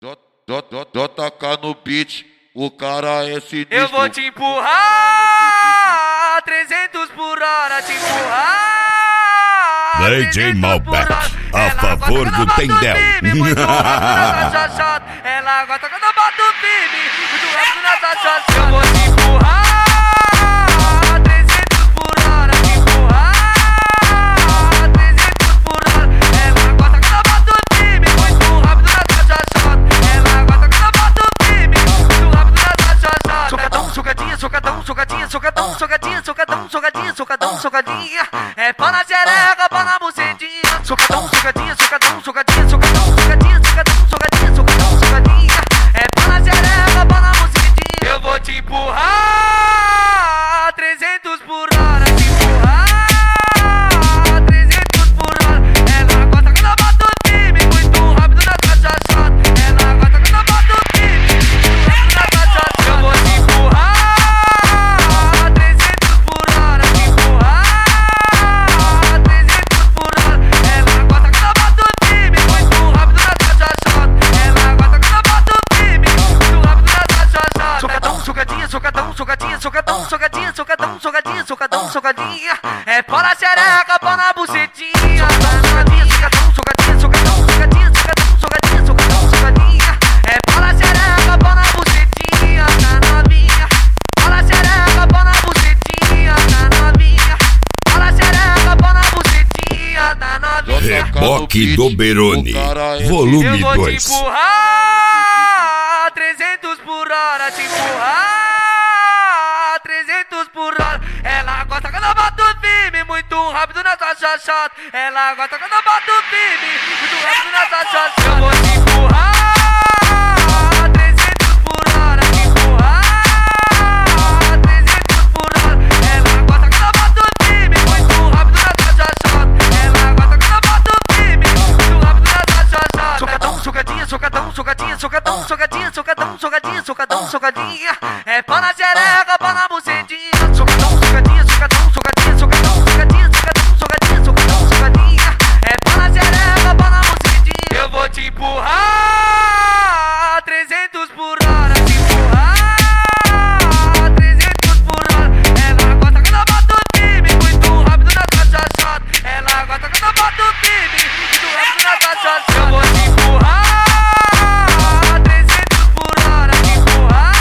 JK no beat, o cara é sinistro. Eu vou te empurrar 300 por hora, te empurrar. DJ Malbec, a favor do Tendel. Ela gosta quando eu boto o firme, muito rápido nessa chance. Eu vou te empurrar 300 por hora, te empurrar 300 por hora. Ela gosta quando eu boto o firme, muito rápido nessa chance. Ela gosta quando eu boto o firme, muito rápido nessa chance. Socadão, socadinha, socadão, socadinha, socadão, socadinha, socadão, socadinha, socadão, socadinha. É pau na xereca, pau na bucetinha. Socadão, socadinha, socadão, socadinha, socadão, socadinha, socadão, socadinha, socadão, socadinha. É pau na xereca, pau na bucetinha. Eu vou te empurrar 300 por hora, te empurrar 300 por hora. Ela gosta quando eu boto o time, muito rápido na cachaça. Ela gosta quando eu boto o time, muito rápido na cachaça. Eu vou te empurrar 300 por hora, te empurrar 300 por hora. Ela gosta quando eu boto o time, muito rápido na cachaça. Ela gosta quando eu boto o time, muito rápido na cachaça. Socadão, socadinha, socadão, socadinha, socadão, socadinha, socadão, socadinha, socadão, socadinha. É pau na xereca, pau na bucetinha. Socadinha, socadão, socadinha, socadão, socadinha, socadão, socadinha, socadão, socadinha. É pau na xereca, pau na bucetinha, tá novinha. Pau na xereca, pau na bucetinha, tá novinha. Pau na xereca, pau na bucetinha, tá novinha. Reboque do Beroni, volume 2. Eu vou te empurrar 300 por hora, te empurrar 300 por hora. Ela gosta quando eu boto o firme, muito rápido nessa chachata. Ela gosta quando eu boto o firme, muito rápido nessa chachata. Eu vou te empurrar 300 por hora, te empurrar 300 por hora. Ela gosta quando eu boto o firme, muito rápido nessa chachata. Ela gosta quando eu boto o firme, muito rápido nessa chachata. Socadão, socadinha, socadão, socadinha, socadão, socadinha, socadão, socadinha, socadão, socadinha. É pau na xereca, pau na bucetinha. Socadão, socadinha, socadão, socadinha, socadão, socadinha, socadão, socadinha, socadão, socadinha. É pau na xereca, pau na bucetinha. Eu vou te empurrar 300 por hora, te empurrar 300 por hora. Ela gosta quando eu boto o time, muito rápido na cachaça. Ela gosta quando eu boto o time, muito rápido na cachaça. Eu vou te empurrar 300 por hora, te empurrar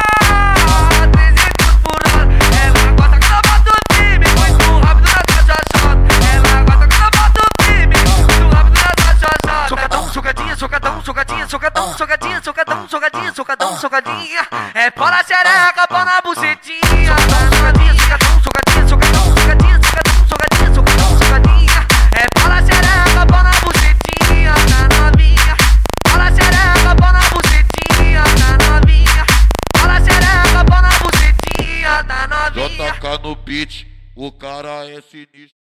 300 por hora. Ela gosta quando eu boto o time, muito rápido na cachaça. Ela gosta quando eu boto o time, muito rápido na cachaça. Socadão, socadinha, socadão, socadinha, socadão, socadinha, socadão, socadinha, socadão, socadinha. É pau na xereca, pau na bucetinha. Socadinha, socadão, socadinha, socadão, socadinha, socadão, socadinha, socadão, socadinha. É pau na xereca, pau na bucetinha, tá novinha. Pau na xereca, pau na bucetinha, tá novinha. Pau na xereca, pau na bucetinha, tá novinha. JK no beat, o cara é sinistro.